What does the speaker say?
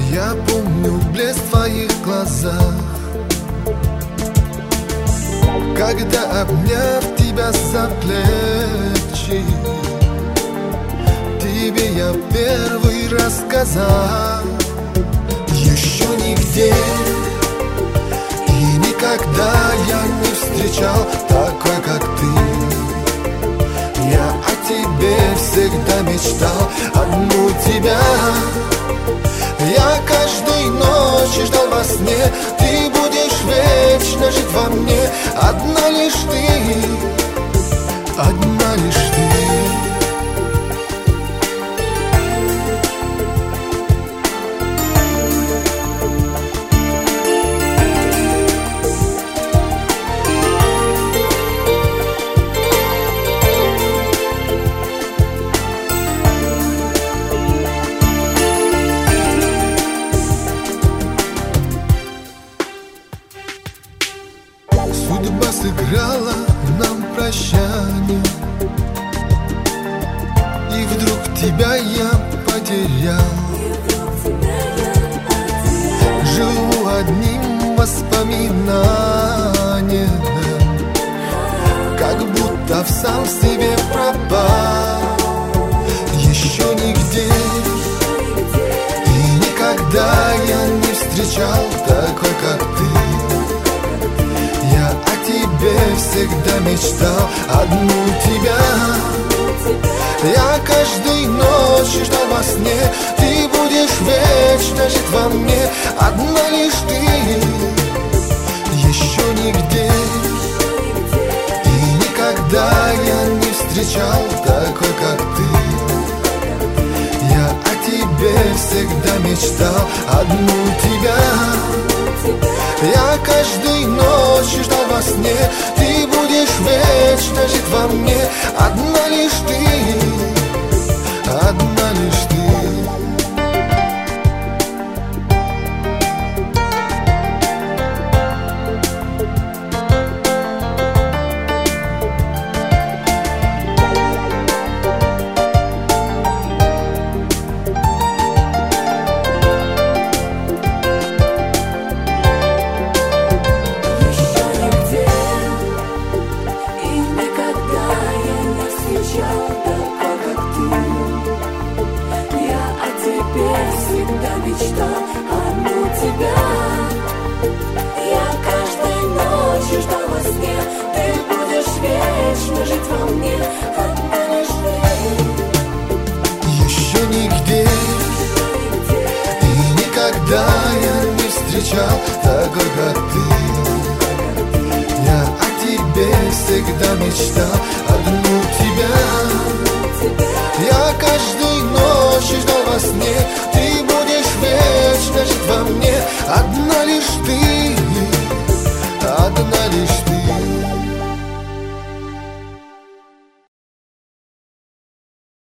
Я помню блеск в твоих глазах, когда, обняв тебя за плечи, тебе я первый раз сказал: еще нигде и никогда я не встречал такой, как ты. Я о тебе всегда мечтал, одну тебя. Я каждой ночью ждал во сне, ты будешь вечно жить во мне. Одна лишь ты, одна лишь ты. Судьба сыграла нам прощание, и вдруг тебя я потерял. Живу одним воспоминанием, как будто в сам себе пропал. Еще нигде и никогда я не встречал такой, как ты. Я о тебе всегда мечтал, одну тебя. Я каждой ночью ждал во сне, ты будешь вечно жить во мне. Одна лишь ты, еще нигде и никогда я не встречал такой, как ты. Я о тебе всегда мечтал, одну тебя. Я каждой ночью ждал во сне, ты будешь вечно жить во мне. Одна лишь ты, одна лишь ты. Всегда мечтал, одну тебя. Я каждой ночью ждал во сне, ты будешь вечно жить во мне. Одна лишь ты. Еще нигде и никогда я не встречал такой, как ты. Я о тебе всегда мечтал, одну тебя. Я каждую